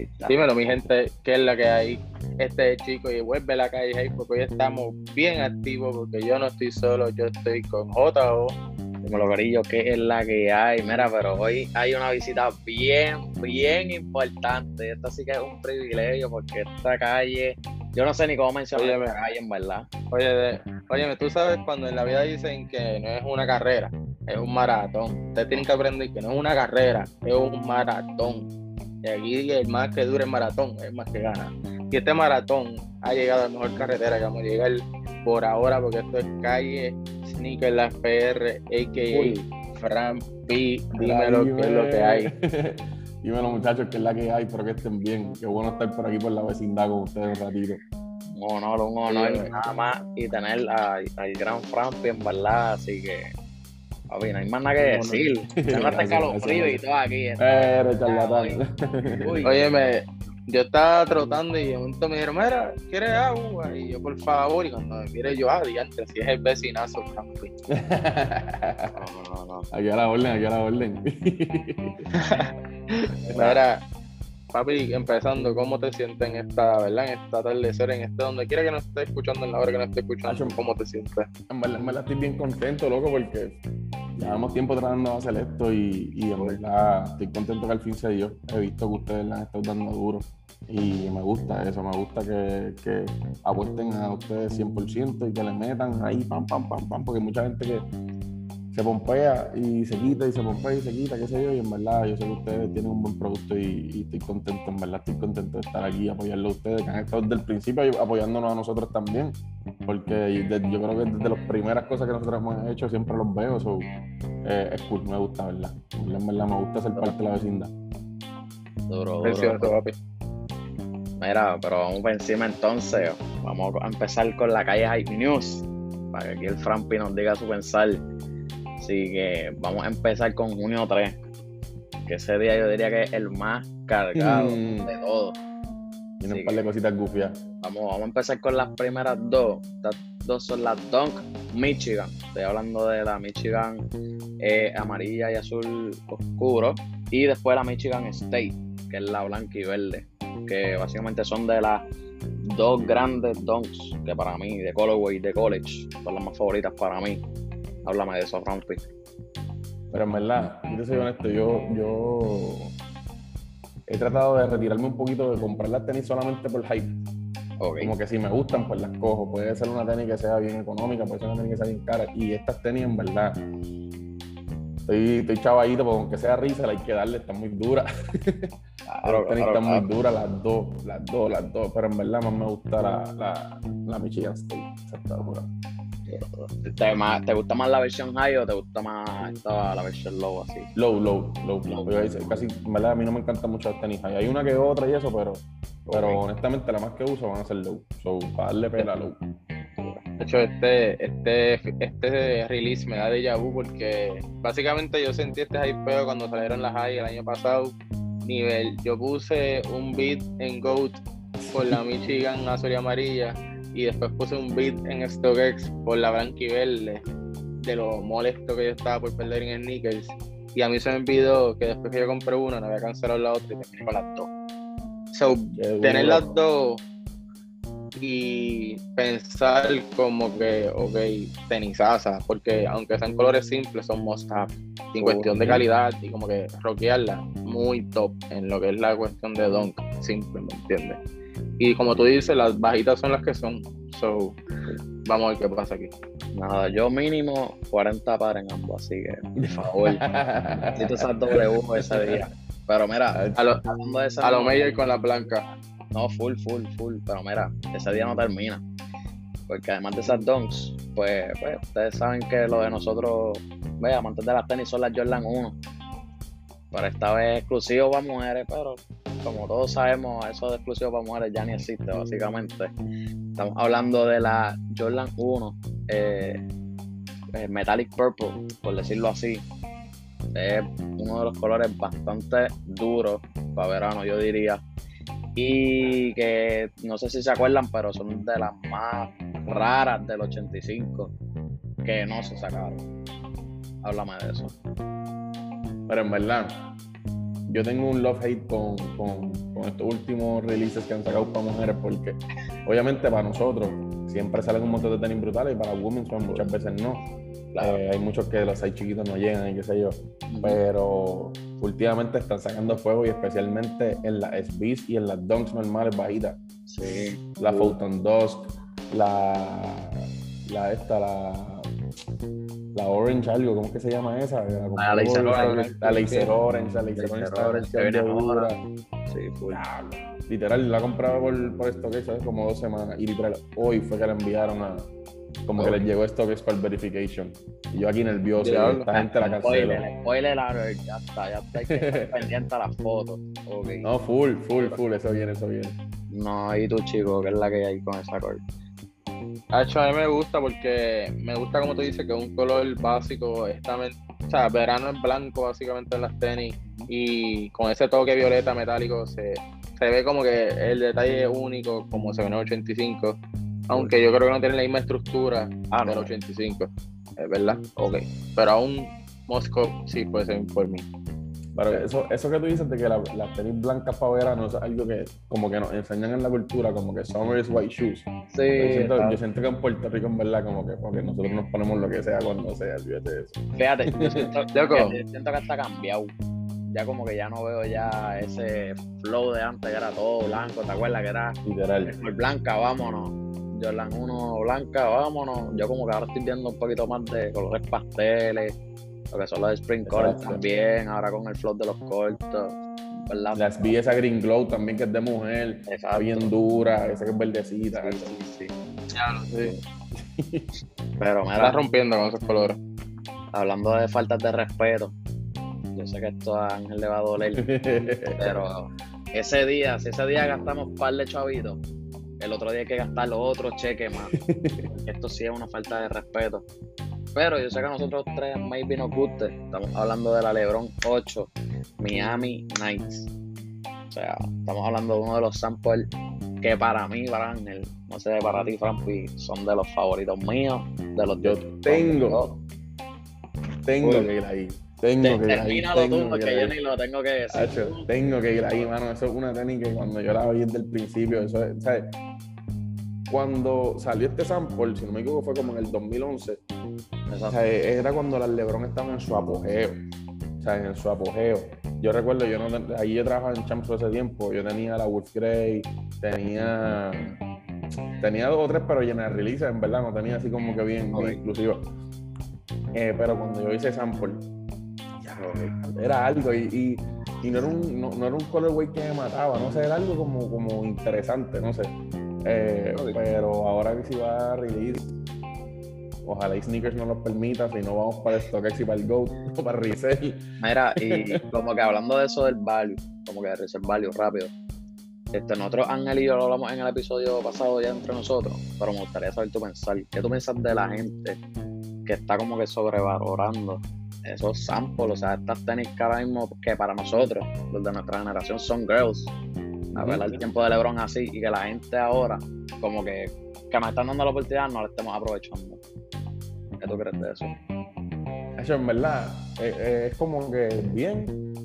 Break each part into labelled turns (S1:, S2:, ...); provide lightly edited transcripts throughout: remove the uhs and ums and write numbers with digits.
S1: Ahí está.
S2: Dímelo, mi gente, ¿qué es la que hay? Este es Chico y vuelve a la calle hey, porque hoy estamos bien activos porque yo no estoy solo, yo estoy con J.O.
S1: Dímelo, Corillo, ¿qué es la que hay? Mira, pero hoy hay una visita bien importante. Esto sí que es un privilegio porque esta calle, yo no sé ni cómo mencionar
S2: Óyeme,
S1: esta calle, en verdad.
S2: óyeme, tú sabes cuando en la vida dicen que no es una carrera, es un maratón. Ustedes tienen que aprender que no es una carrera, es un maratón. Y aquí el más que dure el maratón es más que gana. Y este maratón ha llegado a la mejor carretera que vamos a llegar por ahora, porque esto es calle Sneaker Las PR, a.k.a. Fran P. Dímelo qué es lo que hay.
S3: Dímelo, muchachos, que es la que hay, pero que estén bien. Qué bueno estar por aquí por la vecindad con ustedes un ratito.
S1: Un honor,
S2: Óyeme,
S1: nada más. Y tener al gran Frampi, en verdad. Así que, papi, no hay más nada que decir. Tengo hasta escalofrío y todo aquí.
S3: Pero charlatán.
S1: Uy.
S2: óyeme, yo estaba trotando y de momento me dijeron, mira, ¿quieres agua? Y yo, por favor, y cuando me mire yo, diantre, si es el vecinazo, Fran P.
S1: No.
S3: Aquí a la orden.
S2: Mira, papi, empezando, ¿cómo te sientes en esta, verdad? En esta atardecer, en este donde quiera que nos esté escuchando, en la hora que nos esté escuchando, ¿cómo te sientes?
S3: En verdad estoy bien contento, loco, porque llevamos tiempo tratando de hacer esto y en verdad estoy contento que al fin se dio. He visto que ustedes le han estado dando duro y me gusta eso, me gusta que apuesten a ustedes 100% y que le metan ahí pam, porque hay mucha gente que se pompea y se quita y se pompea y se quita, qué sé yo, y en verdad yo sé que ustedes tienen un buen producto y estoy contento, en verdad estoy contento de estar aquí, apoyarlo a ustedes, que han estado desde el principio apoyándonos a nosotros también, porque yo creo que desde las primeras cosas que nosotros hemos hecho siempre los veo, es cool, me gusta, ¿verdad? En verdad me gusta ser parte de la vecindad.
S1: Duro.
S2: Precioso, papi.
S1: Mira, pero vamos por encima entonces. Vamos a empezar con la calle Hype News, para que aquí el Frampi nos diga su pensar. Así que vamos a empezar con junio 3, que ese día yo diría que es el más cargado de todos.
S3: Tienen un par de cositas gufias.
S1: Vamos a empezar con las primeras dos. Estas dos son las Dunk Michigan. Estoy hablando de la Michigan amarilla y azul oscuro. Y después la Michigan State, que es la blanca y verde. Que básicamente son de las dos grandes dunks que para mí, de colorway de college, son las más favoritas para mí. Háblame de eso, Frampi.
S3: Pero en verdad, yo te soy honesto, yo he tratado de retirarme un poquito de comprar las tenis solamente por hype.
S1: Okay.
S3: Como que si me gustan, pues las cojo. Puede ser una tenis que sea bien económica, puede ser una tenis que sea bien cara. Y estas tenis, en verdad, estoy chavadito, porque aunque sea risa, hay que darle, están muy duras. Las tenis están muy duras, las dos. Pero en verdad más me gusta la Michigan State. Esa está dura.
S1: ¿Te gusta más la versión high o te gusta más la versión low así?
S3: Low. Casi, en verdad, a mí no me encantan mucho las tenis high. Hay una que otra y eso, pero honestamente la más que uso van a ser low. Para darle pela low.
S2: De hecho, este release me da déjà vu porque básicamente yo sentí este hypeo cuando salieron las high el año pasado. Yo puse un beat en GOAT por la Michigan azul y amarilla y después puse un beat en StockX por la blanca y verde de lo molesto que yo estaba por perder en sneakers. Y a mí se me olvidó que después que yo compré una no había cancelado la otra y terminé con las dos. So, tener las dos y pensar como que, ok, tenisaza, porque aunque sean colores simples, son must have. En cuestión de calidad y como que rockearla, muy top en lo que es la cuestión de dunk, simple, ¿me entiendes? Y como tú dices, las bajitas son las que son. So, vamos a ver qué pasa aquí.
S1: Nada, yo mínimo 40 pares en ambos, así que, por favor, necesito esas W ese día. Pero mira,
S2: a lo Meyer con la blanca.
S1: No, full, pero mira, ese día no termina. Porque además de esas dunks, pues ustedes saben que lo de nosotros, amantes de las tenis, son las Jordan 1. Pero esta vez exclusivo para mujeres, pero como todos sabemos, eso de exclusivo para mujeres ya ni existe, básicamente. Estamos hablando de la Jordan 1 Metallic Purple, por decirlo así. Es uno de los colores bastante duros para verano, yo diría. Y que no sé si se acuerdan, pero son de las más raras del 85 que no se sacaron. Háblame de eso.
S3: Pero en verdad, yo tengo un love-hate con estos últimos releases que han sacado para mujeres, porque obviamente para nosotros siempre salen un montón de tenis brutales y para women pues, muchas veces no.
S1: Claro.
S3: Hay muchos que los size chiquitos no llegan y qué sé yo, pero últimamente están sacando fuego y especialmente en las SBs y en las dunks normales bajitas.
S1: Sí.
S3: La Photon Dusk, la Orange algo, ¿cómo es que se llama esa?
S1: La Laser Orange.
S3: La Laser Orange,
S1: Se viene ahora. Sí, full.
S3: Literal, la compraba por StockX hace como 2 semanas y literal, hoy fue que la enviaron a... Como que les llegó StockX para el verification. Y yo aquí nervioso, y esta gente la canceló.
S1: Spoiler alert, ya está, hay que estar pendiente a las fotos. Okay.
S3: No, full, eso viene.
S1: No, y tú, chico, ¿qué es la que hay con esa cord?
S2: A mí me gusta porque me gusta como tú dices que es un color básico, o sea, verano es blanco básicamente en las tenis y con ese toque violeta metálico se ve como que el detalle es único como se ve en el 85, aunque yo creo que no tiene la misma estructura del 85, es verdad, ok, pero aún Moscow sí puede ser por mí.
S3: Pero eso que tú dices de que las tenis blancas para verano es algo que como que nos enseñan en la cultura, como que summer is white shoes.
S1: Sí,
S3: yo siento que en Puerto Rico en verdad como que porque nosotros nos ponemos lo que sea cuando sea, fíjate de eso.
S1: Fíjate, yo siento que está cambiado. Ya como que ya no veo ya ese flow de antes que era todo blanco, ¿te acuerdas? Que era
S3: literal.
S1: Blanca, vámonos. Jordan 1 blanca, vámonos. Yo como que ahora estoy viendo un poquito más de colores pasteles. Lo que son los Spring Colors también, ahora con el flow de los cortos, ¿verdad?
S3: Las vi esa Green Glow también que es de mujer, está bien dura, esa que es verdecita.
S1: Sí.
S2: Sí.
S1: Pero me
S2: está rompiendo con esos colores.
S1: Hablando de faltas de respeto, yo sé que esto a Ángel le va a doler, pero si ese día gastamos un par de chavitos, el otro día hay que gastar los otros cheques más, porque esto sí es una falta de respeto. Pero yo sé que a nosotros tres maybe nos guste. Estamos hablando de la LeBron 8 Miami Nights. O sea, estamos hablando de uno de los samples que para mí, para Ángel, no sé, para ti, Franpi, son de los favoritos míos. De los
S3: yo tengo que ir ahí.
S1: Termínalo tú, porque yo ni lo tengo que decir.
S3: Hacho, tengo que ir ahí, mano. Eso es una tenis que cuando yo la vi desde el principio, eso es, ¿sabes? Cuando salió este sample, si no me equivoco, fue como en el 2011. O sea, era cuando las LeBron estaban en su apogeo. O sea, en su apogeo. Yo recuerdo, ahí yo trabajaba en Champs ese tiempo. Yo tenía la Wolf Grey, tenía 2 o 3, pero llenas de releases, en verdad. No tenía así como que bien exclusivo. Pero cuando yo hice sample, era algo. Y no era un colorway que me mataba. No sé, era algo como interesante, no sé. Pero ahora que si va a release, ojalá y Sneakers nos lo permita, si no vamos para StockX y para el GOAT o para resell.
S1: Mira, y como que hablando de eso del value, como que de resell value rápido, nosotros Ángel y yo lo hablamos en el episodio pasado ya entre nosotros, pero me gustaría saber tu pensar. ¿Qué tú piensas de la gente que está como que sobrevalorando esos samples? O sea, estas tenis que ahora mismo, que para nosotros, los de nuestra generación, son girls. A ver el tiempo de LeBron así, y que la gente ahora, como que nos están dando la oportunidad, no la estemos aprovechando. ¿Qué tú crees de eso?
S3: Eso en verdad es como que bien,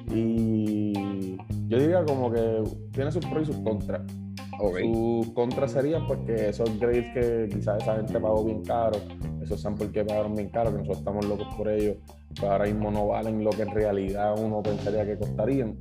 S3: y yo diría como que tiene sus pros y sus contras. Sus contras serían porque esos grades que quizás esa gente pagó bien caro, esos samples que pagaron bien caro, que nosotros estamos locos por ellos, pues ahora mismo no valen lo que en realidad uno pensaría que costarían.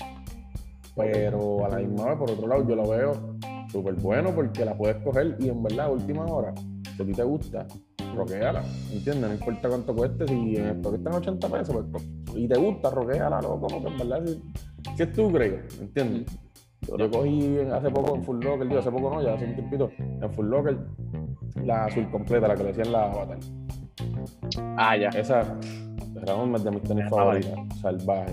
S3: Pero a la misma vez, por otro lado, yo lo veo súper bueno porque la puedes coger y en verdad, a última hora, si a ti te gusta, roquéala, ¿entiendes? No importa cuánto cueste, si en esto que están 80 pesos, pues, y te gusta, roquéala, ¿no? Como que en verdad, si es tu grade, ¿entiendes? Yo cogí hace poco en Full Locker, hace poco no, ya hace un tiempito, en Full Locker, la azul completa, la que le decían la Avatar.
S1: Ya.
S3: Esa era una de mis tenis favoritas, salvaje.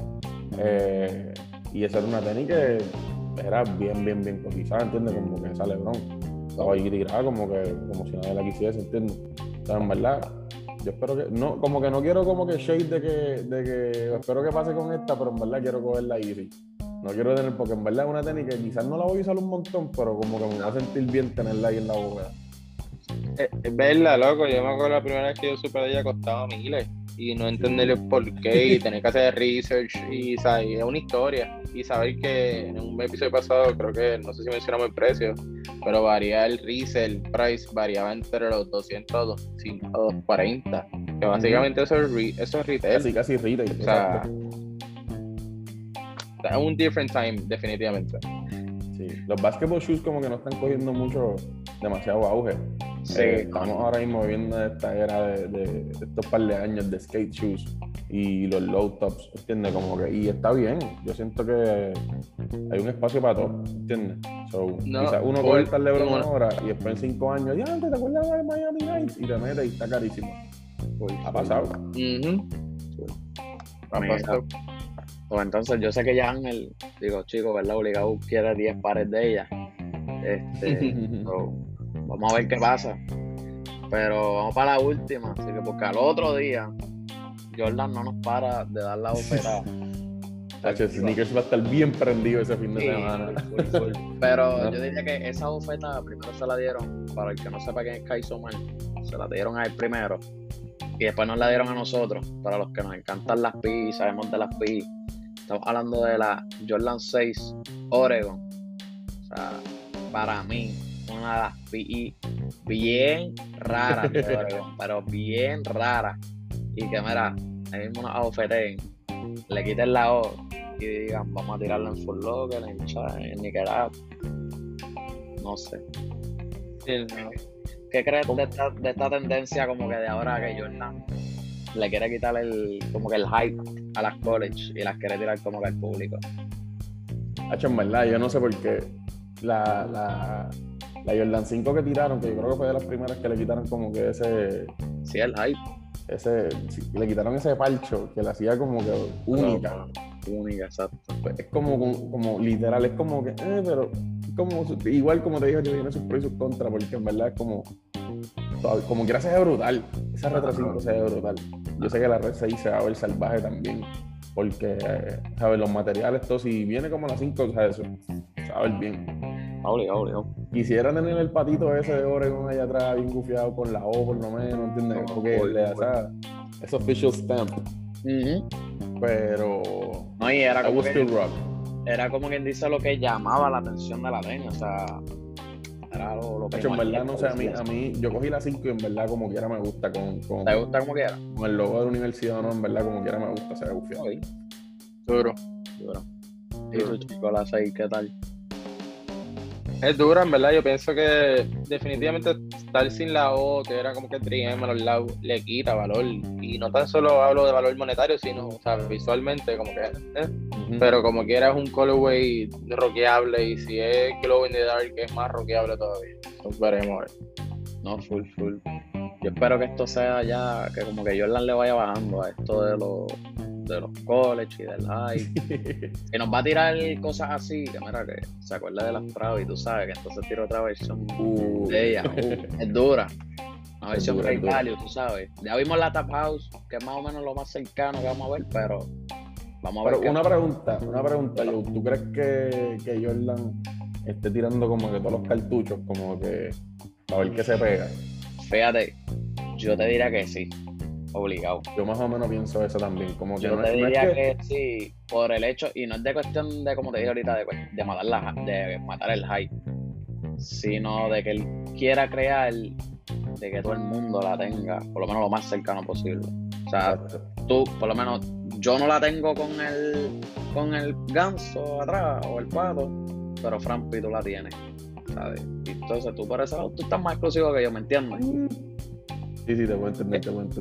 S3: Y esa era una tenis que era bien cotizada, ¿entiendes? Como que esa LeBron estaba ahí tirada como si nadie la quisiese, ¿entiendes? O sea, en verdad, yo espero que, no, como que no quiero como que shade de que espero que pase con esta, pero en verdad quiero cogerla easy. No quiero tener, porque en verdad es una tenis que quizás no la voy a usar un montón, pero como que me va a sentir bien tenerla ahí en la bóveda.
S2: Es verdad, loco, yo me acuerdo la primera vez que yo supe de ella costaba miles. y no entender el por qué y tener que hacer research y ¿sabes? Es una historia y saber que en un episodio pasado creo que no sé si mencionamos el precio, pero varía el resale price, variaba entre los 200 a 240, que básicamente eso es retail.
S3: Casi retail.
S2: O sea, es un different time definitivamente.
S3: Sí, los basketball shoes como que no están cogiendo demasiado auge.
S1: Sí,
S3: estamos ahora mismo viviendo esta era de estos par de años de skate shoes y los low tops, ¿entiendes? Como que, y está bien, yo siento que hay un espacio para todo, ¿entiendes? So, quizás uno puede estar LeBron ahora y después en 5 años, ya antes te acuerdas de Miami Nights y te mete y está carísimo. Ha pasado.
S2: Ha pasado.
S1: Pues entonces yo sé que ya Ángel, digo, chico, ¿verdad? Obligado quiere 10 pares de ellas. So, vamos a ver qué pasa. Pero vamos para la última, así que porque al otro día Jordan no nos para de dar la oferta.
S3: Sneakers va a estar bien prendido ese fin de semana.
S1: Full. Pero yo diría que esa oferta primero se la dieron, para el que no sepa quién es Kai Sommer, se la dieron a él primero y después nos la dieron a nosotros, para los que nos encantan las PI y sabemos de las PI. Estamos hablando de la Jordan 6 Oregon. O sea, para mí, una de las PI bien raras de Oregon, pero bien rara. Y que mira, ahí mismo nos abofeteen, le quiten la O y digan, vamos a tirarlo en Foot Locker, en Nicaragua. No sé.
S2: Sí, no.
S1: ¿Qué crees de esta tendencia como que de ahora que Jordan le quiere quitar como que el hype a las college y las quiere tirar como que al público?
S3: En verdad, yo no sé por qué la Jordan 5 que tiraron, que yo creo que fue de las primeras que le quitaron como que ese...
S1: Sí, el hype.
S3: Le quitaron ese parcho que la hacía como que única.
S1: Única, exacto.
S3: Pues es como literal, es como que, pero como igual como te dije, que tiene sus pros y sus contras, porque en verdad es como quiera se ve brutal. Esa Retro 5 se ve brutal. Yo sé que la Red 6 se va a ver salvaje también, porque, ¿sabes? Los materiales, todo, si viene como la 5, ¿sabes? Eso se va a ver bien.
S1: Obligado.
S3: Quisiera tener el patito ese de Oregon allá atrás, bien gufiado con la O por lo menos, ¿entiendes? Porque le da esa official stamp. Pero
S1: no, y era como
S3: still rock.
S1: Era como quien dice lo que llamaba la atención de la leña, o sea, era lo que
S3: en verdad, no sé, a mí, yo cogí la 5 y en verdad como quiera me gusta con
S1: ¿te gusta como quiera?
S3: Con el logo de la universidad, no, en verdad como quiera me gusta, se ve gufiado.
S2: Duro.
S1: Y tu chico, la 6, ¿qué tal?
S2: Es dura, en verdad. Yo pienso que definitivamente estar sin la O, que era como que 3M a los lados, le quita valor. Y no tan solo hablo de valor monetario, sino, o sea, visualmente, como que. Pero como quiera es un colorway rockeable. Y si es Glow in the Dark, es más rockeable todavía. Entonces veremos.
S1: No, full. Yo espero que esto sea ya, que como que Jordan le vaya bajando a esto de los college y del high. Que nos va a tirar cosas así, que mira, que se acuerda de las pruebas y tú sabes que entonces tira otra versión de ella. Es dura. Una versión Great Value, tú sabes. Ya vimos la Tap House, que es más o menos lo más cercano que vamos a ver, pero vamos a ver.
S3: Pero una pregunta, Joe. ¿Tú crees que Jordan esté tirando como que todos los cartuchos, como que a ver qué se pega?
S1: Fíjate, yo te diría que sí. Obligado.
S3: Yo más o menos pienso eso también. Como que
S1: yo te diría que sí, por el hecho, y no es de cuestión de, como te dije ahorita, de matar el hype, sino de que él quiera crear de que todo el mundo la tenga, por lo menos lo más cercano posible. O sea, tú, por lo menos, yo no la tengo con el ganso atrás o el pato, pero Frampi tú la tienes, ¿sabes? Y entonces tú por ese lado tú estás más exclusivo que yo, ¿me entiendes?
S3: Sí, te puedo entender.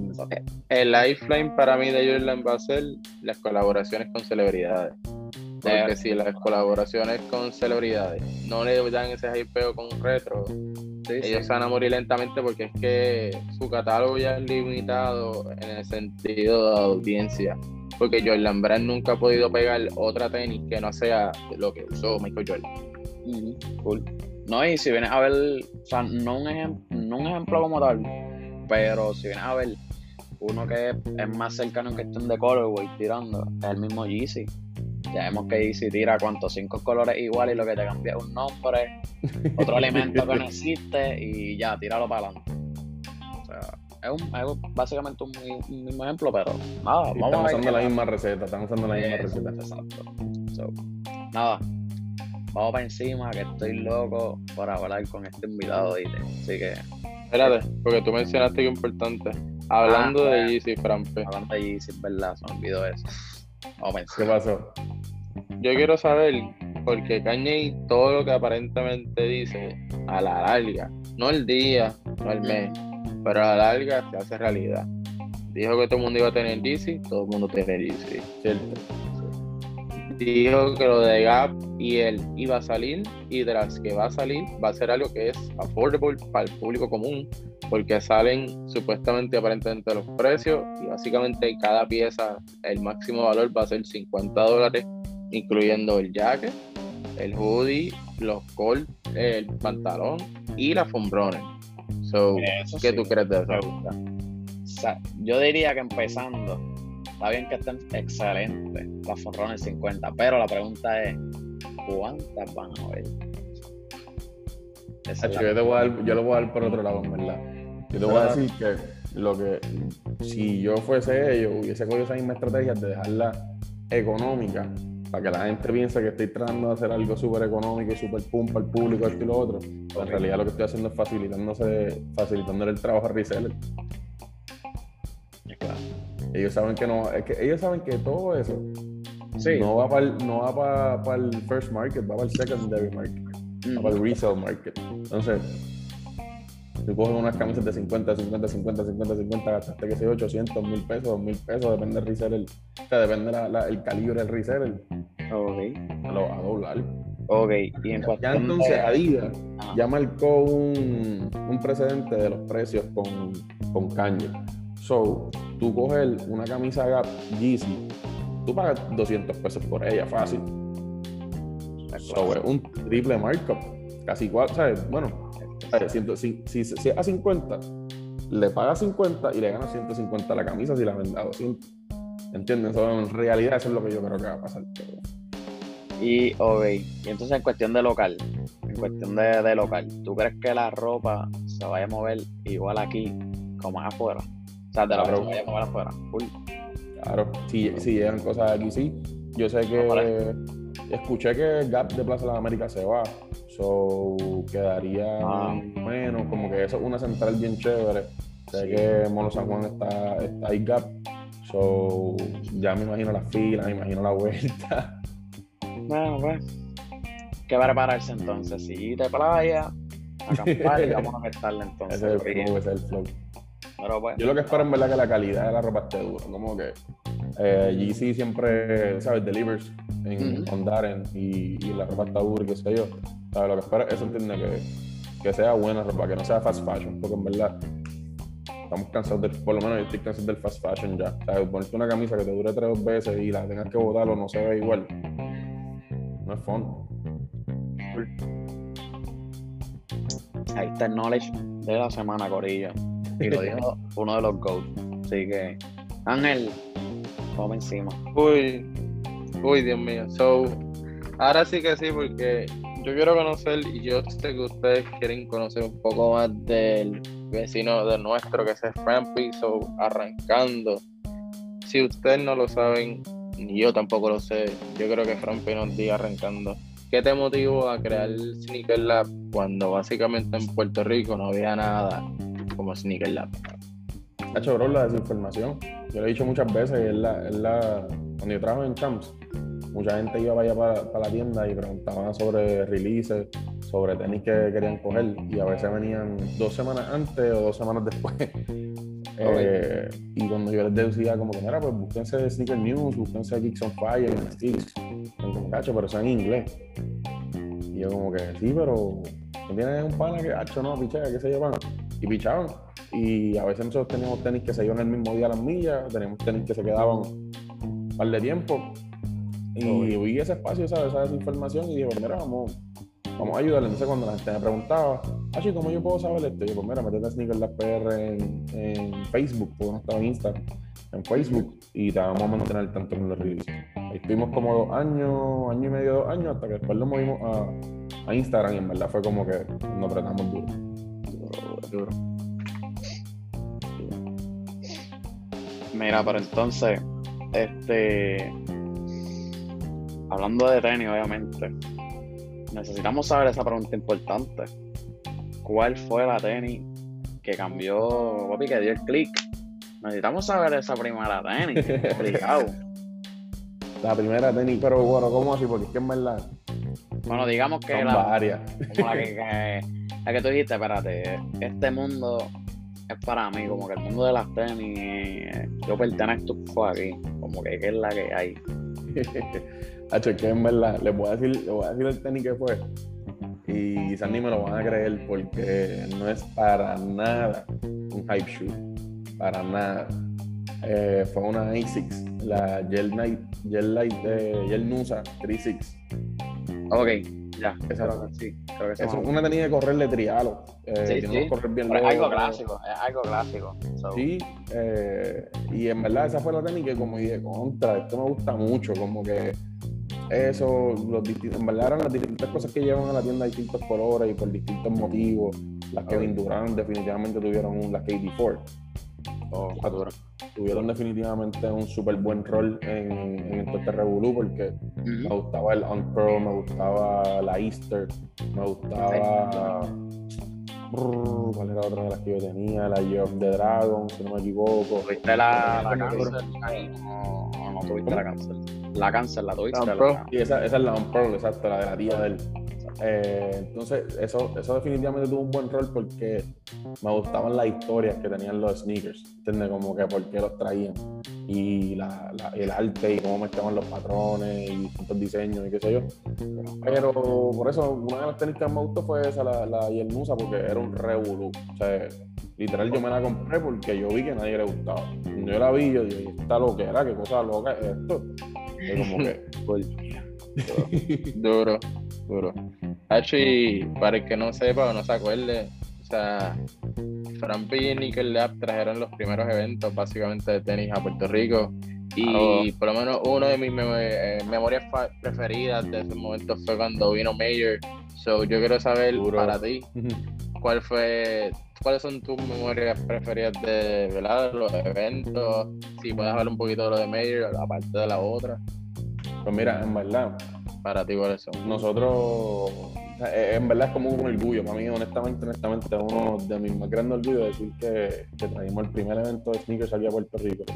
S2: El lifeline para mí de Jordan va a ser las colaboraciones con celebridades. Porque si las colaboraciones con celebridades no le dan ese hypeo con retro, ellos se van a morir lentamente, porque es que su catálogo ya es limitado en el sentido de audiencia. Porque Jordan Brand nunca ha podido pegar otra tenis que no sea lo que usó Michael Jordan.
S1: Cool. No, y si vienes a ver, o sea, no un ejemplo como tal, pero si vienes a ver uno que es más cercano en cuestión de colorway tirando, es el mismo Yeezy. Ya vemos que Yeezy tira 5 colores iguales y lo que te cambia es un nombre, otro elemento que no existe y ya, tíralo para adelante. O sea, es básicamente un mismo ejemplo, pero nada,
S3: Y
S1: vamos
S3: están
S1: a ver.
S3: usando la misma receta, están usando la misma
S1: Eso,
S3: receta.
S1: exacto. So, nada, vamos para encima, que estoy loco por hablar con este invitado, ¿viste? Así que,
S2: Espérate, porque tú mencionaste algo importante. Hablando de Yeezy, Frampe,
S1: hablando allí, si es verdad, se me olvidó eso. Vamos para
S3: ¿Qué
S1: encima.
S3: pasó?
S2: yo quiero saber, porque Kanye todo lo que aparentemente dice, a la larga, no el día, no el mes, pero a la larga se hace realidad. Dijo que todo el mundo iba a tener Yeezy, todo el mundo tiene Yeezy.
S3: Cierto.
S2: Dijo que lo de Gap y él iba a salir, y tras que va a salir, va a ser algo que es affordable para el público común, porque salen supuestamente aparentemente los precios, y básicamente cada pieza, el máximo valor va a ser $50, incluyendo el jacket, el hoodie, los corts, el pantalón y la foam runner. So,
S1: Eso
S2: ¿qué
S1: sí,
S2: tú crees de
S1: me
S2: eso?
S1: gusta. O sea, yo diría que empezando, está bien que estén excelentes las Forerunner 50, pero la pregunta es, ¿cuántas van a haber? Esa es la
S3: Yo le voy a dar por otro lado, en verdad. Yo te voy a decir que si yo fuese ellos, hubiese cogido esa misma estrategia de dejarla económica, para que la gente piense que estoy tratando de hacer algo súper económico y súper pum para el público, esto y lo otro. Pero en realidad lo que estoy haciendo es facilitándole el trabajo a reseller.
S1: claro.
S3: Ellos saben que no, es que ellos saben que todo eso
S1: Sí.
S3: no va para el first market, va para el secondary market, va para el resale market. Entonces, tú coges unas camisas de 50, gastaste que sé 800, 1000 pesos, 2000 pesos, depende del reseller, o sea, depende el calibre del reseller,
S1: Ok.
S3: lo va a doblar.
S1: Ok, y en
S3: Ya
S1: cuestión
S3: entonces
S1: de...
S3: Adidas
S1: Ajá.
S3: ya marcó un precedente de los precios con Kanye. So, tú coges una camisa Gap Yeezy, tú pagas 200 pesos por ella, fácil. So, es un triple markup, casi igual, ¿sabes? Bueno, ¿sabes? Si es a 50, le pagas 50 y le ganas 150 a la camisa si la vende a 200. ¿Entiendes? So, en realidad eso es lo que yo creo que va a pasar.
S1: Y entonces en cuestión de local, de local, ¿tú crees que la ropa se vaya a mover igual aquí como afuera? O sea, de lo que
S3: Claro.
S1: se vaya a mover afuera. Full.
S3: Claro, si llegan cosas aquí, sí. Yo sé que escuché que Gap de Plaza de las Américas se va, so quedaría menos, como que eso es una central bien chévere. Sé que Molo San Juan está ahí Gap, so ya me imagino la fila, me imagino la vuelta.
S1: Bueno, pues, que prepararse entonces, si de playa, acampar y vámonos a estarle entonces.
S3: Ese es el flow, ese es el flow.
S1: Pero pues,
S3: Yo lo que espero en verdad que la calidad de la ropa esté dura, como que Yeezy siempre, ¿sabes? Delivers on Darren y la ropa está dura y qué sé yo. ¿Sabes? Lo que espero es eso, entiende que sea buena ropa, que no sea fast fashion, porque en verdad estamos cansados por lo menos yo estoy cansado del fast fashion ya. ¿Sabes? Ponerte una camisa que te dure 3 veces y la tengas que botar o no se ve igual. No es fun.
S1: ahí está el knowledge de la semana, Corillo. Y lo dijo uno de los GOAT. Así que, Ángel, vamos encima.
S2: Uy, Dios mío. So, ahora sí que sí, porque yo quiero conocer, y yo sé que ustedes quieren conocer un poco más del vecino de nuestro, que es Frampe. So, arrancando. Si ustedes no lo saben, ni yo tampoco lo sé, yo creo que Frampe nos diga arrancando. ¿Qué te motivó a crear el Sneaker Lab cuando básicamente en Puerto Rico no había nada como Sneaker Lab?
S3: Hacho, bro, la desinformación. Yo lo he dicho muchas veces, cuando yo trabajo en Champs, mucha gente iba para allá para la tienda y preguntaban sobre releases, sobre tenis que querían coger, y a veces venían 2 semanas antes o 2 semanas después. Y cuando yo les decía como que, mira, pues búsquense Sneaker News, búsquense Geeks on Fire, y Steels, como cacho, pero eso en inglés. Y yo como que, sí, pero ¿no tienes un pana que, hacho, no, pichea, qué sé yo, pana? Y pichaban. Y a veces nosotros teníamos tenis que se iban el mismo día a las millas, teníamos tenis que se quedaban un par de tiempo. Y vi ese espacio, ¿sabes? Esa desinformación y dije, pues mira, vamos a ayudarle. Entonces cuando la gente me preguntaba, ¿cómo yo puedo saber esto? Yo, pues mira, métete a Sneaker Lab PR en Facebook, porque no estaba en Instagram, en Facebook, y te vamos a mantener tanto con los releases. Ahí estuvimos como 2 años, año y medio, 2 años, hasta que después lo movimos a Instagram, y en verdad fue como que nos apretamos duro.
S1: Mira, pero entonces, hablando de tenis, obviamente, necesitamos saber esa pregunta importante. ¿Cuál fue la tenis que cambió, papi, que dio el click? Necesitamos saber esa primera tenis. Obligado.
S3: La primera tenis, pero bueno, ¿cómo así? Porque es que en verdad
S1: Bueno, digamos que
S3: son varias.
S1: como la que tú dijiste, espérate, este mundo es para mí, como que el mundo de las tenis, yo pertenezco aquí, como que es la que hay.
S3: Hacho, es que en verdad, les voy a decir el tenis que fue. Y quizás ni me lo van a creer porque no es para nada un hype shoe. Para nada. Fue una ASICS, la Gel Nusa 36.
S1: Ok, ya,
S3: Esa
S1: creo que sí, creo que
S3: es una tenis de correr de trialo.
S1: sí,
S3: Tiene
S1: sí,
S3: unos correr bien
S1: pero es algo
S3: locos.
S1: clásico. So,
S3: Sí, y en verdad esa fue la tenis que como dije, contra, esto me gusta mucho, como que eso, en verdad eran las distintas cosas que llevan a la tienda, distintos colores y por distintos motivos. Las Kevin Durant definitivamente tuvieron las KD4. Tuvieron definitivamente un súper buen rol en todo este revolú porque me gustaba el Unpearl, me gustaba la Easter, me gustaba... ¿Cuál era otra de las que yo tenía? La Year of the Dragon, si no me equivoco.
S1: ¿Tuviste la cancel ahí? ¿O no tuviste la cancel? La cancel la tuviste.
S3: Y esa es la Unpearl, exacto, la de la tía de él. Entonces, eso definitivamente tuvo un buen rol porque me gustaban las historias que tenían los sneakers, ¿entiendes? Como que por qué los traían y el arte y cómo mezclaban los patrones y distintos diseños y qué sé yo. Pero por eso, una de las tenis que más me gustó fue esa, la Yernusa, porque era un revolú. O sea, literal yo me la compré porque yo vi que a nadie le gustaba. Cuando yo la vi, yo dije, esta loquera, qué cosa loca es esto. Y como que...
S2: Duro. Y para el que no sepa o no se acuerde, o sea, Frampi y Nickel Lab trajeron los primeros eventos básicamente de tenis a Puerto Rico y por lo menos uno de mis memorias preferidas de ese momento fue cuando vino Mayor. So, yo quiero saber para ti cuáles son tus memorias preferidas de, ¿verdad?, de los eventos, si puedes hablar un poquito de lo de Mayor aparte de la otra.
S3: Pues mira, en verdad,
S2: para ti cuáles son.
S3: Nosotros, en verdad es como un orgullo para mí, honestamente es uno de mis más grandes orgullos decir que trajimos el primer evento de sneakers aquí a Puerto Rico,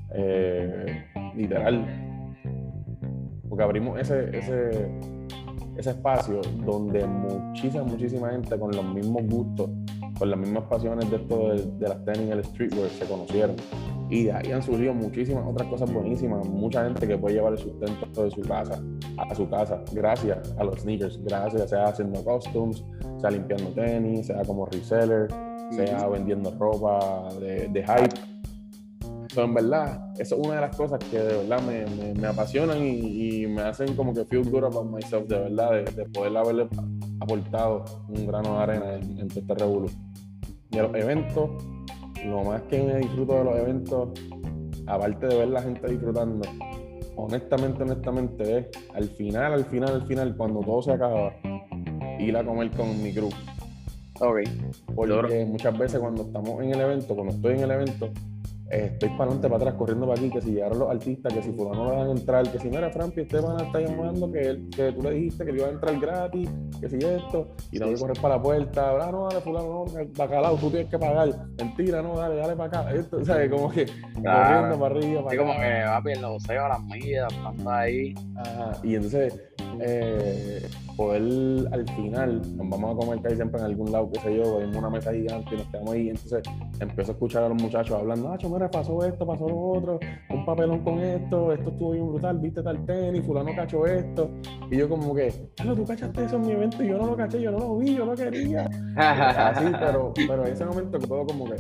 S3: literal, porque abrimos ese espacio donde muchísima gente con los mismos gustos, con las mismas pasiones de esto de las tenis y el streetwear se conocieron. Y de ahí han surgido muchísimas otras cosas buenísimas, mucha gente que puede llevar el sustento de su casa a su casa gracias a los sneakers, gracias, sea haciendo costumes, sea limpiando tenis, sea como reseller, sea vendiendo ropa de hype. So, en verdad, eso es una de las cosas que de verdad me apasionan y me hacen como que feel good about myself, de verdad, de poder haberle aportado un grano de arena en todo este revolución. Y a los eventos, lo más que me disfruto de los eventos, aparte de ver la gente disfrutando, honestamente es al final, cuando todo se acaba, ir a comer con mi crew.
S1: Okay.
S3: Porque muchas veces cuando estoy en el evento, estoy para adelante, para atrás, corriendo para aquí, que si llegaron los artistas, que si fulano no le van a entrar, que si mira, Frampi, este van a estar llamando que tú le dijiste que le iba a entrar gratis, que si esto, y tengo que correr para la puerta, no, dale, fulano, no, bacalao, tú tienes que pagar, mentira, no, dale para acá, esto, ¿sabes? Como que corriendo para arriba, para
S1: acá. Como que va a los boceos a las millas, estando ahí.
S3: Y entonces, poder al final, nos vamos a comer casi siempre en algún lado, qué sé yo, en una mesa gigante y nos quedamos ahí, entonces empiezo a escuchar a los muchachos hablando, mira, pasó esto, pasó lo otro, un papelón con esto estuvo bien brutal, viste tal tenis, fulano cachó esto, y yo como que, tú cachaste eso en mi evento y yo no lo caché, yo no lo vi, yo no quería, así, pero en ese momento que todo como que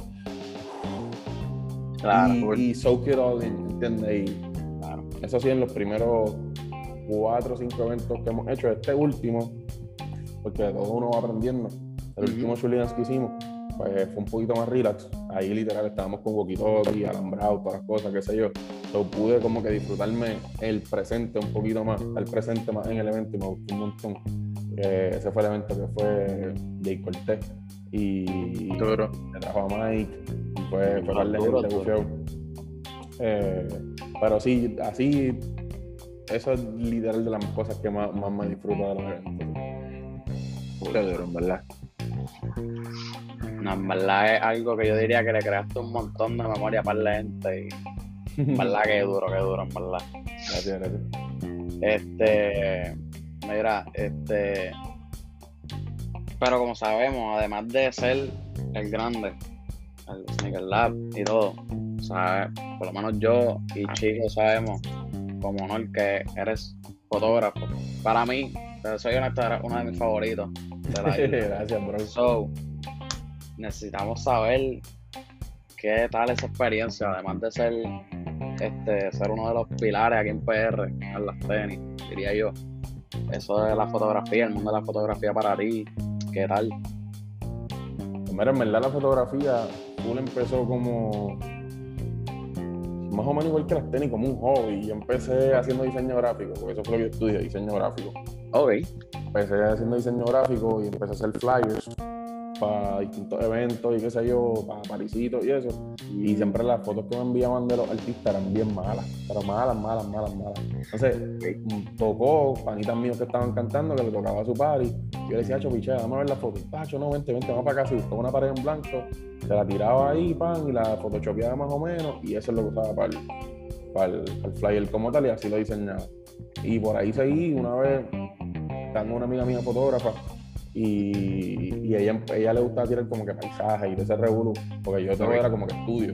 S1: claro,
S3: y soak it all in, ¿entiendes? Y claro, eso sí, en los primeros 4 o 5 eventos que hemos hecho, este último, porque todo uno va aprendiendo, el último Chulians que hicimos, pues fue un poquito más relax, ahí literal estábamos con walkie-talkie, alambrados, todas las cosas, qué sé yo, pude como que disfrutarme el presente un poquito más, el presente más en el evento y me gustó un montón. Ese fue el evento que fue Jay Cortés y le trajo a Mike, y fue darle gente buceo. Pero sí, así, eso es literal de las cosas que más me disfruto de los eventos.
S2: Duro, en verdad.
S1: No, en verdad es algo que yo diría que le creaste un montón de memoria para la gente y en verdad que duro, en verdad.
S3: Gracias.
S1: Mira, pero como sabemos, además de ser el grande, el Sneaker Lab y todo, ¿sabes? Por lo menos yo y Chico sabemos, como honor, que eres fotógrafo. Para mí, te soy honesto, eres uno de mis favoritos de la isla.
S3: Gracias, bro.
S1: So, necesitamos saber qué tal esa experiencia, además de ser uno de los pilares aquí en PR, en las tenis, diría yo. Eso de la fotografía, el mundo de la fotografía para ti, ¿qué tal?
S3: Mira, en verdad la fotografía full empezó como más o menos igual que las tenis, como un hobby. Yo empecé haciendo diseño gráfico, porque eso fue lo que yo estudié, diseño gráfico.
S1: Ok.
S3: Empecé haciendo diseño gráfico y empecé a hacer flyers para distintos eventos y qué sé yo, para parisitos y eso. Y siempre las fotos que me enviaban de los artistas eran bien malas, pero malas. Entonces, tocó panitas míos que estaban cantando, que le tocaba a su party. Yo le decía, Piché, dame a ver la foto. Pacho, no, vente, vamos para acá. Si buscaba una pared en blanco, se la tiraba ahí, pan, y la photoshopeaba más o menos, y eso es lo que usaba para el flyer como tal, y así lo diseñaba. Y por ahí seguí, una vez, tengo una amiga mía fotógrafa, y ella le gustaba tirar como que paisajes y de ese revolú, porque yo todo era como que estudio.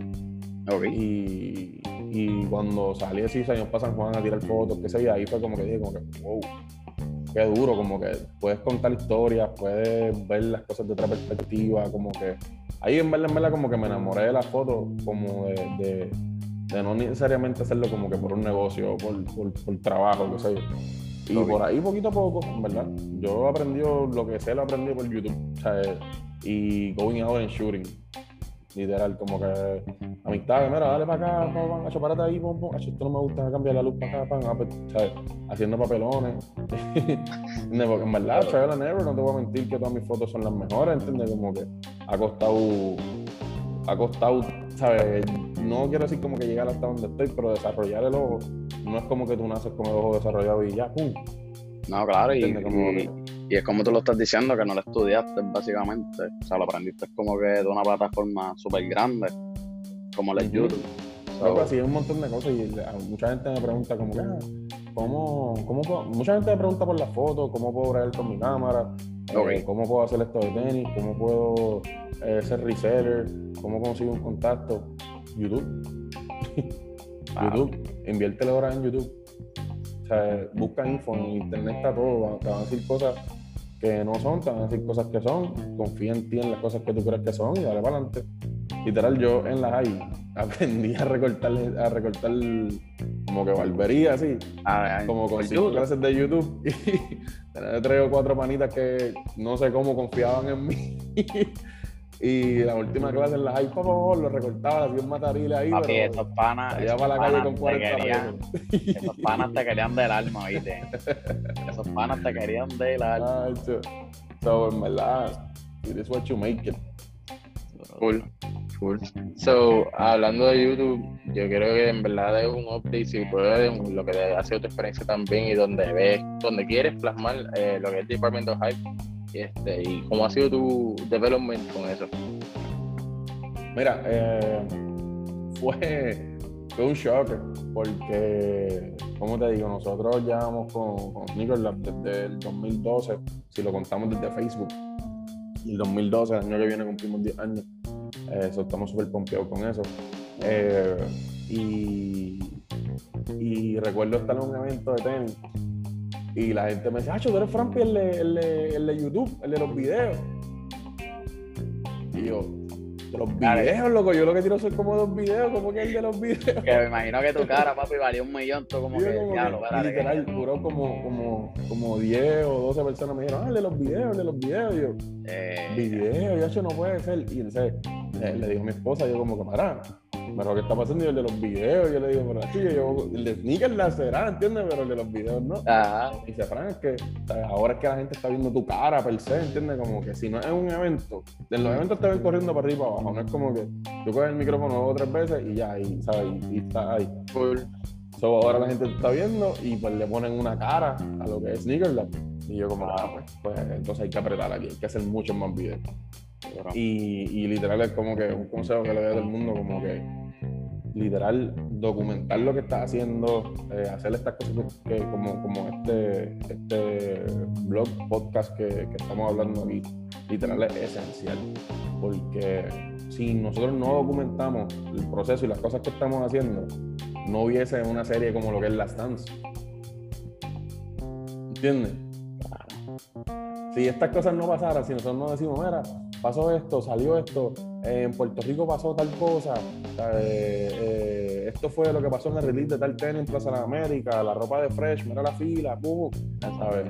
S1: Okay.
S3: Y cuando salí de 6 años para San Juan a tirar fotos, qué sé yo, ahí fue como que dije, como que, wow, qué duro, como que puedes contar historias, puedes ver las cosas de otra perspectiva, como que ahí en verdad como que me enamoré de las fotos, como de no necesariamente hacerlo como que por un negocio, por trabajo, qué sé yo. Y por ahí poquito a poco, en verdad. Yo aprendí lo que sé, lo aprendí por YouTube. O sea, y going out and shooting. Literal, como que amistades, mira, dale para acá, párate ahí, esto no me gusta, cambiar la luz para acá, ¿sabes? Haciendo papelones. Porque en verdad, trial and error, no te voy a mentir que todas mis fotos son las mejores, ¿entiendes? Como que ha costado, ¿sabes? No quiero decir como que llegar hasta donde estoy, pero desarrollar el ojo no es como que tú naces con el ojo desarrollado y ya, ¡pum!
S1: No, claro, y es como tú lo estás diciendo, que no lo estudiaste básicamente, o sea, lo aprendiste como que de una plataforma súper grande, como la YouTube.
S3: Pero así hay un montón de cosas y mucha gente me pregunta como que, ¿cómo puedo? Mucha gente me pregunta por las fotos, ¿cómo puedo grabar con mi cámara? ¿Cómo puedo hacer esto de tenis? ¿Cómo puedo ser reseller? ¿Cómo consigo un contacto? YouTube. YouTube, inviértele horas en YouTube. O sea, busca info, en internet está todo, te van a decir cosas que no son, te van a decir cosas que son, confía en ti en las cosas que tú crees que son y dale para adelante. Literal, yo en la high aprendí a recortar como que barbería así, como con 5 clases de YouTube y tenía 3 o 4 panitas que no sé cómo confiaban en mí. Y la última clase en la high, lo recortaba, hacía un mataril ahí.
S1: Papi, esos panas.
S3: Allá para la calle con 40
S1: esos panas te querían del alma, ¿viste? Esos panas te querían del alma.
S3: So, en verdad, it is what you make it.
S2: Full. So, hablando de YouTube, yo creo que en verdad es un update, si puedes, lo que ha sido tu experiencia también y donde quieres plasmar lo que es Department of Hype. Y cómo ha sido tu development con eso.
S3: Mira, fue un shocker porque, como te digo, nosotros llevamos con Sneaker Lab desde el 2012, si lo contamos desde Facebook, y el 2012, el año que viene cumplimos 10 años, estamos súper pompeados con eso. Y recuerdo estar en un evento de tenis y la gente me decía, tú eres Frampi, el de YouTube, el de los videos. Y yo, de los videos, loco, yo lo que tiro son como 2 videos, como que el de los videos.
S1: Que me imagino que tu cara, papi, valía 1 millón, tú como que, diablo,
S3: literal, duró como 10 o 12 personas me dijeron, el de los videos. Y yo, video, ya eso no puede ser. Y entonces le digo a mi esposa, yo como que, pero ¿qué está pasando? Y el de los videos, yo le digo, pero chico, el de sneakers la será, ¿entiendes? Pero el de los videos no.
S1: Ajá.
S3: Y dice, Fran, es que ahora es que la gente está viendo tu cara per se, ¿entiendes? Como que si no es un evento, en los eventos te ven corriendo para arriba y para abajo, no es como que tú coges el micrófono 2 o 3 veces y ya, y, ¿sabes? Y está ahí. So, ahora la gente te está viendo y pues le ponen una cara a lo que es Sneaker Lab. Y yo como, pues entonces hay que apretar aquí, hay que hacer muchos más videos. Y literal es como que un consejo que le doy a todo el mundo, como que literal documentar lo que estás haciendo, hacer estas cosas que como este blog, podcast que estamos hablando aquí, literal es esencial. Porque si nosotros no documentamos el proceso y las cosas que estamos haciendo, no hubiese una serie como lo que es Last Dance. ¿Entiendes? Si estas cosas no pasaran, si nosotros no decimos, mira, pasó esto, salió esto, en Puerto Rico pasó tal cosa, esto fue lo que pasó en el release de tal tenis en Plaza de la América, la ropa de Fresh, mira la fila, pum, ¿sabes?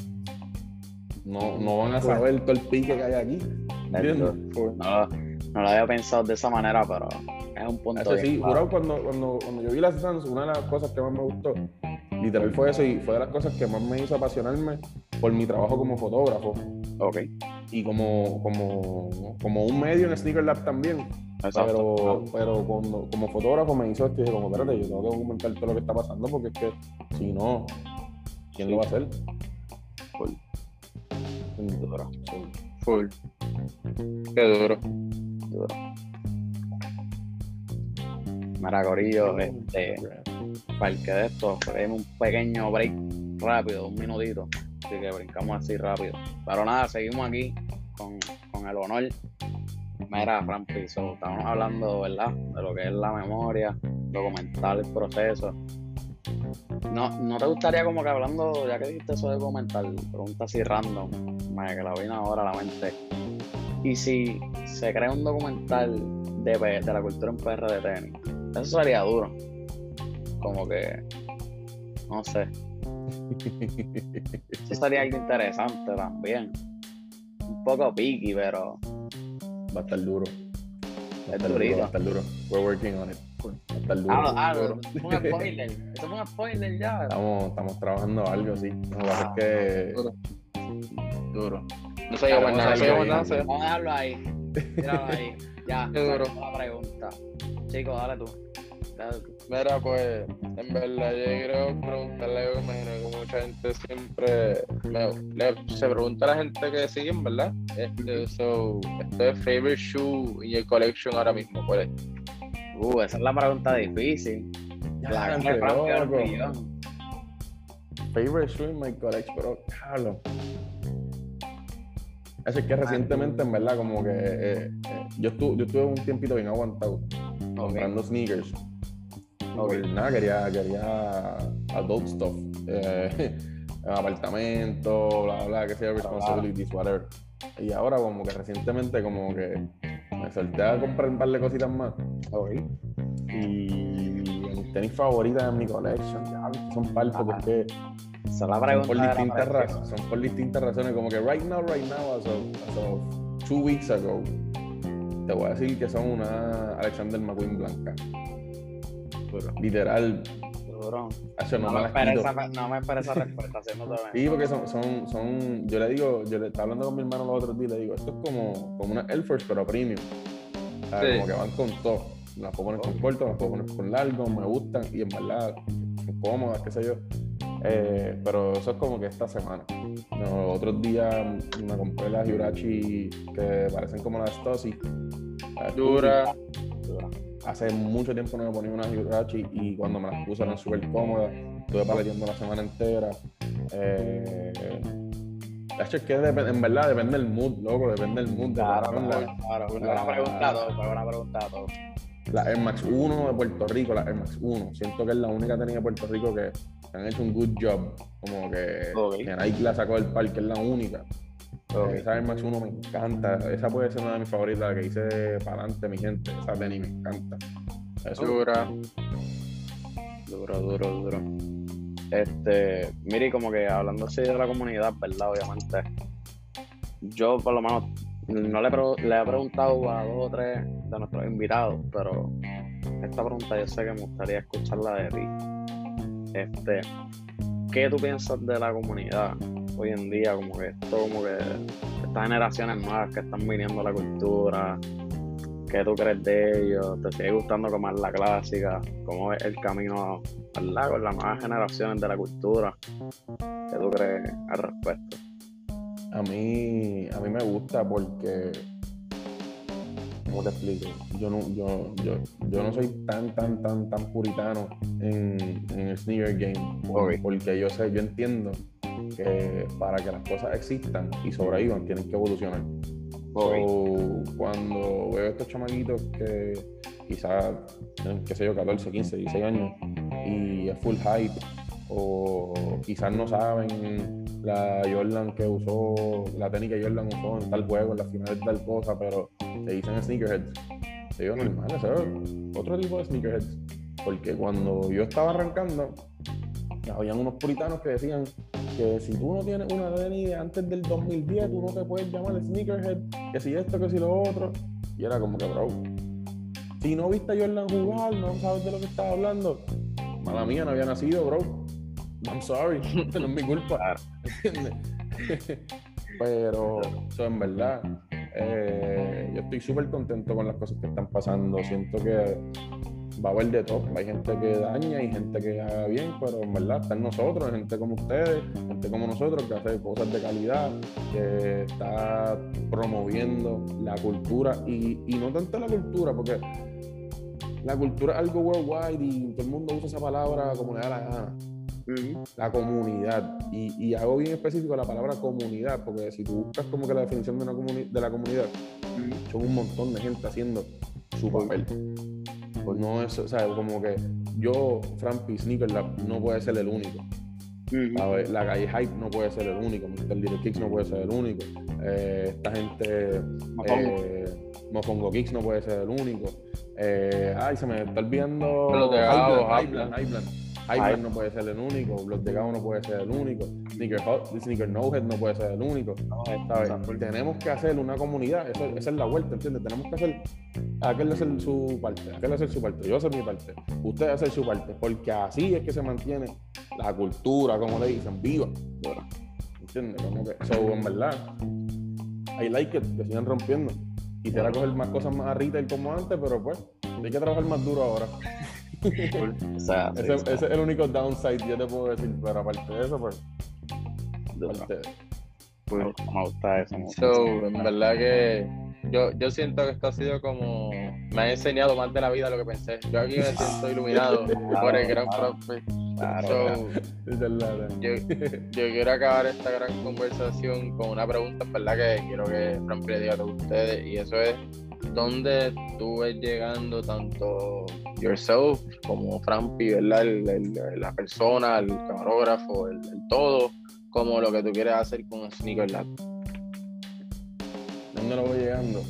S3: No van a saber todo el pique que hay aquí. ¿Entiendes?
S1: No lo había pensado de esa manera, pero es un punto.
S3: Eso sí, jurado, cuando yo vi Last Dance, una de las cosas que más me gustó, literal fue eso, y fue de las cosas que más me hizo apasionarme por mi trabajo como fotógrafo.
S1: Ok.
S3: Y como un medio en Sneaker Lab también.
S1: Exacto.
S3: Pero como fotógrafo me hizo esto y dije, como, espérate, yo tengo que documentar todo lo que está pasando porque es que si no, ¿quién lo va a hacer?
S1: Full. Duro.
S2: Full. Qué duro.
S1: Mira, corillo, para el que de esto, tenemos un pequeño break rápido, 1 minutito, así que brincamos así rápido. Pero nada, seguimos aquí con el honor. Mira, Fran Piso, estamos hablando, ¿verdad?, de lo que es la memoria, documentar el proceso. ¿No te gustaría como que hablando, ya que dijiste eso de documentar, pregunta así random, que la vino ahora a la mente? Y si se crea un documental de la cultura en PR de tenis, eso sería duro. Como que, no sé. Eso sería algo interesante también. Un poco picky, pero
S3: va a estar duro. Va a estar duro. We're working on it. Va a estar duro.
S1: Eso fue un spoiler. Eso fue un spoiler ya.
S3: Estamos trabajando algo, sí. Lo que pasa es que...
S2: Duro. No se llama nada.
S1: Vamos a dejarlo ahí. Míralo ahí. Ya.
S2: Qué duro.
S1: La pregunta. Chico, dale tú.
S2: Mira, pues, en verdad, yo quiero preguntarle, me imagino que mucha gente siempre se pregunta a la gente que siguen, ¿verdad? Este es favorite shoe in your collection ahora mismo, ¿cuál es?
S1: Esa es la pregunta difícil. La que
S3: favorite shoe in my collection, pero Carlos. Es que recientemente, en verdad, como que yo estuve un tiempito bien aguantado comprando sneakers. Porque nada, quería adult stuff, apartamento, bla bla, qué sé yo, responsibilities, whatever. Y ahora como que recientemente como que me solté a comprar un par de cositas más. Y mis tenis favoritas en mi collection, ya son par, porque es que son por distintas razones, como que right now, as of 2 weeks ago, te voy a decir que son una Alexander McQueen blanca. Literal.
S1: No me espera esa respuesta.
S3: Sí, porque son yo le estaba hablando con mi hermano los otros días, le digo, esto es como una Air Force pero premium. Sí. Como que van con todo. Me las puedo poner con corto, me las puedo poner con largo, me gustan y en verdad son cómodas, qué sé yo. Pero eso es como que esta semana. Otros días me compré las Huarache que parecen como las Stossi.
S2: Dura.
S3: Hace mucho tiempo no me ponía unas Huarache y cuando me las puse eran súper cómodas. Estuve paleteando la semana entera. Es que en verdad depende del mood, loco, depende del mood.
S1: Claro. Una pregunta a todos.
S3: La Air Max 1 de Puerto Rico, la Air Max 1. Siento que es la única tenis de Puerto Rico que han hecho un good job. Como que Nike la sacó del parque, es la única. Esa Air Max 1 me encanta. Esa puede ser una de mis favoritas, que hice para adelante, mi gente. Esa tenis me encanta. Eso.
S2: Duro.
S1: Mire, como que hablando así de la comunidad, ¿verdad? Obviamente. Yo, por lo menos, no le he preguntado a 2 o 3 de nuestros invitados, pero esta pregunta yo sé que me gustaría escucharla de ti. ¿Qué tú piensas de la comunidad hoy en día? Como que estas generaciones nuevas que están viniendo a la cultura, ¿qué tú crees de ellos? ¿Te sigue gustando como es la clásica? ¿Cómo es el camino, ¿verdad? Con las nuevas generaciones de la cultura? ¿Qué tú crees al respecto?
S3: A mí me gusta porque, ¿cómo te explico? Yo no soy tan puritano en el sneaker game, porque yo entiendo que para que las cosas existan y sobrevivan tienen que evolucionar. So, cuando veo a estos chamaquitos que quizás, qué sé yo, 14, 15, 16 años y es full hype, o quizás no saben la Jordan que usó, la tenis que Jordan usó en tal juego, en las finales de tal cosa, pero se dicen sneakerheads. Te digo, normal, eso es otro tipo de sneakerheads. Porque cuando yo estaba arrancando, habían unos puritanos que decían que si tú no tienes una tenis antes del 2010, tú no te puedes llamar sneakerhead, que si esto, que si lo otro. Y era como que, bro, si no viste a Jordan jugar, no sabes de lo que estás hablando. Mala mía, no había nacido, bro. I'm sorry, no es mi culpa. Pero, en verdad, yo estoy súper contento con las cosas que están pasando. Siento que va a haber de todo. Hay gente que daña y gente que haga bien, pero en verdad están nosotros, gente como ustedes, gente como nosotros que hace cosas de calidad, que está promoviendo la cultura y no tanto la cultura, porque la cultura es algo worldwide y todo el mundo usa esa palabra como le da la gana. La comunidad, y hago bien específico la palabra comunidad, porque si tú buscas como que la definición de la comunidad, son un montón de gente haciendo su papel. Pues no es, o sea, como que yo, Frampi, Sneaker Lab, no puede ser el único. ¿Sabes? La calle Hype no puede ser el único, Mr. Little Kicks no puede ser el único, esta gente, Mofongo Kicks no puede ser el único. Se me está olvidando Highland no puede ser el único, Blood de Gao no puede ser el único, Sneaker No-Head no puede ser el único, ¿sabes? Tenemos que hacer una comunidad, esa es la vuelta, ¿entiendes? Tenemos que hacer, aquel hacer su parte, yo hacer mi parte, ustedes hacer su parte, porque así es que se mantiene la cultura, como le dicen, viva, ¿entiendes? Como que, en verdad, I like it, que sigan rompiendo. Quisiera coger más cosas más a retail como antes, pero pues, hay que trabajar más duro ahora. Ese es el único downside, yo te puedo decir, pero aparte de eso, pues.
S1: Me gusta eso.
S2: En verdad que yo siento que esto ha sido como. Me ha enseñado más de la vida de lo que pensé. Yo aquí me siento iluminado por el gran profe. Yo quiero acabar esta gran conversación con una pregunta, ¿verdad? Que quiero que Frampi le diga a todos ustedes, y eso es: ¿dónde tú ves llegando tanto yourself como Frampi, ¿verdad? La persona, el camarógrafo, el todo, como lo que tú quieres hacer con Sneaker Lab?
S3: ¿Dónde lo voy llegando?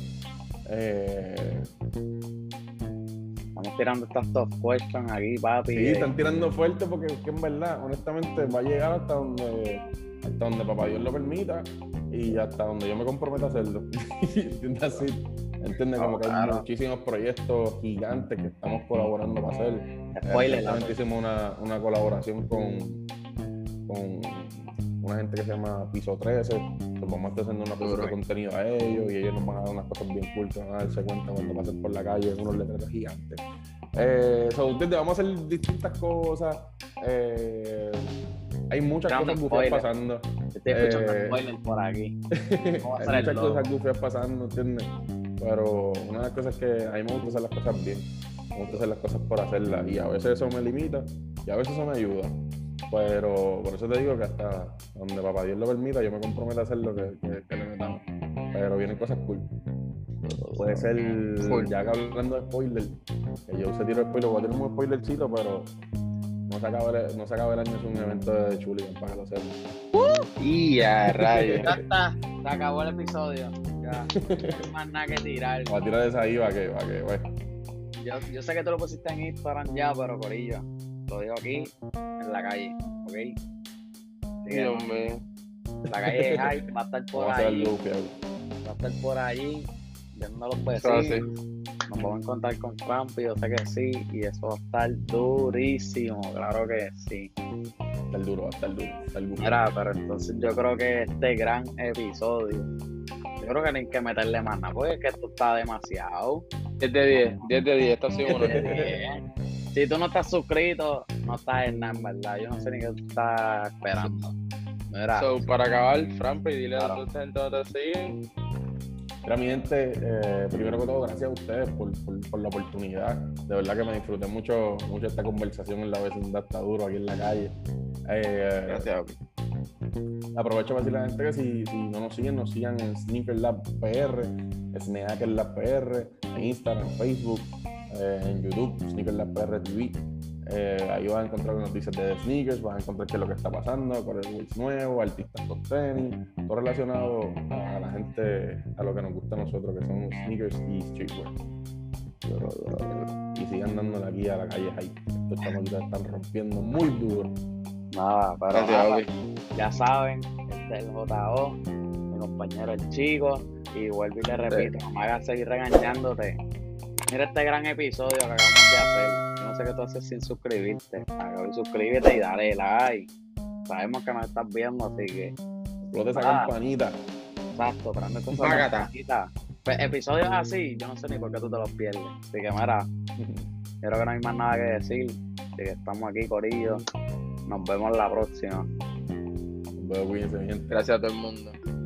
S1: Estamos tirando estas top questions aquí, papi.
S3: Sí, están tirando fuerte porque es que en verdad, honestamente, va a llegar hasta donde papá Dios lo permita y hasta donde yo me comprometa a hacerlo. ¿Entiendes? Como que hay muchísimos proyectos gigantes que estamos colaborando para hacer. Recientemente hicimos una colaboración con una gente que se llama Piso 13. Entonces vamos a estar haciendo una pieza de contenido a ellos y ellos nos van a dar unas cosas bien cool que van a darse cuenta cuando pasen por la calle unos letreros gigantes. Vamos a hacer distintas cosas. Hay muchas cosas gufias pasando.
S1: Estoy escuchando spoilers por aquí.
S3: Hay muchas cosas gufias pasando, ¿entiendes? Pero una de las cosas que a mí me gusta hacer las cosas bien, me gusta hacer las cosas por hacerlas, y a veces eso me limita y a veces eso me ayuda, pero por eso te digo que hasta donde papá Dios lo permita yo me comprometo a hacer lo que le metamos, pero vienen cosas cool. Puede ser, ya que hablando de spoiler, que yo se tiro spoiler, voy a tener un spoilercito, pero no se acaba el año, es un evento de Chuligan, para que lo sepan.
S2: Y a rayos.
S1: Ya está, se acabó el episodio. Ya, no hay más nada que tirar.
S3: Voy a tirar esa ahí para que, bueno.
S1: Yo sé que tú lo pusiste en Instagram ya, pero corillo, lo digo aquí, en la calle, ¿ok?
S2: Dios mío.
S1: La calle de Hype va a estar por ahí. Va a estar por allí, viendo los vecinos. nos vamos a encontrar con Frampi, yo sé que sí, y eso va a estar durísimo, claro que sí.
S3: Va a estar duro, va a estar duro. Va a estar duro.
S1: Mira, pero entonces yo creo que este gran episodio, yo creo que no hay que meterle más nada, porque es que esto está demasiado.
S2: 10 de 10, 10 de 10, esto ha sido uno.
S1: Si tú no estás suscrito, no estás en nada, en verdad. Yo no sé ni qué tú estás esperando. Mira,
S2: So, para acabar, Frampi, dile
S1: Claro.
S2: a toda esta gente donde te siguen.
S3: Mira, mi gente, primero que todo, gracias a ustedes por la oportunidad. De verdad que me disfruté mucho esta conversación en la vecindad, está duro aquí en la calle.
S2: Gracias.
S3: Aprovecho para decirle a la gente que si no nos sigan en Sneaker Lab PR, Sneaker Lab PR, en Instagram, Facebook, en YouTube, Sneaker Lab PR TV. Ahí vas a encontrar noticias de sneakers, vas a encontrar qué es lo que está pasando, cuál es el release nuevo, artistas con tenis, todo relacionado a la gente, a lo que nos gusta a nosotros, que son sneakers y streetwear. Y sigan dándole aquí a la calle Hype. Estos chamaquitos están rompiendo muy duro.
S1: nada, pero
S2: Gracias,
S1: nada,
S2: Obi.
S1: ya saben, este es el JO, mi compañero el chico, y vuelvo y le repito, no me hagas seguir regañándote. Mira este gran episodio que acabamos de hacer. Yo no sé qué tú haces sin suscribirte. Suscríbete y dale like. Sabemos que nos estás viendo, así que,
S3: Explote esa campanita.
S1: exacto, prende tu
S2: Págata.
S1: campanita. Pues, episodios así, yo no sé ni por qué tú te los pierdes. Así que, mira, yo creo que no hay más nada que decir. Así que estamos aquí, corillo. Nos vemos la próxima.
S3: Cuídense, mi gente.
S2: Gracias a todo el mundo.